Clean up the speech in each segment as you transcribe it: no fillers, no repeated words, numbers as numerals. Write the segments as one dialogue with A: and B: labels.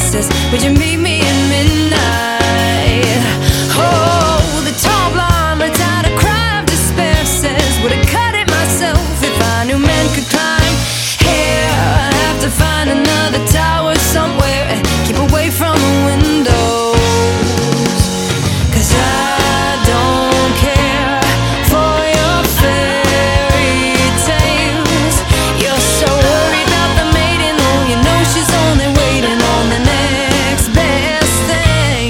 A: places. Would you meet me at midnight? Oh, the tall blonde without a cry of despair says, would have cut it myself if I knew men could climb. Here I have to find another tower somewhere and keep away from the windows, 'cause I don't care for your fairy tales. You're so worried about the maiden, though you know she's only waiting on the next best thing.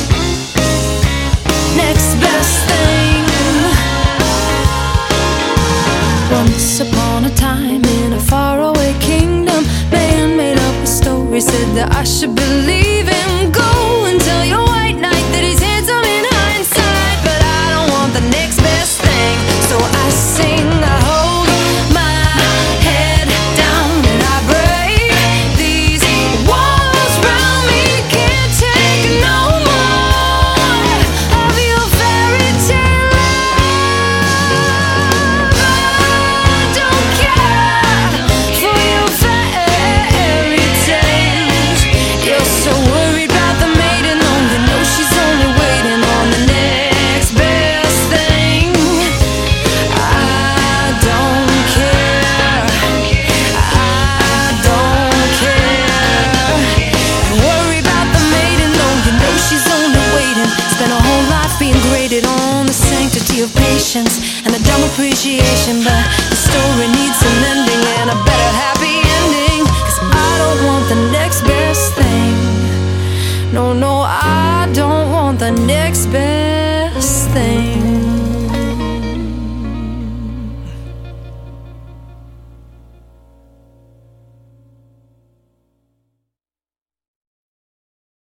A: Next best thing. Once upon a time in a faraway kingdom, man made up a story, said that I should believe him. Go and tell your white knight that he's handsome in hindsight, but I don't want the next best thing. So I sing, I hold my head down and I break these walls round me. Can't take no more of your fairy tale love. I don't care for your fairy tales. You're so worried about the maiden, though you know she's only waiting on the next best thing. I don't care. I don't care. Worry about the maiden, though you know she's only waiting. Spent a whole life being graded on the sanctity of patience and a dumb appreciation, but the story needs some ending and a better happy ending. 'Cause I don't want the next best thing. No, no, I don't want the next best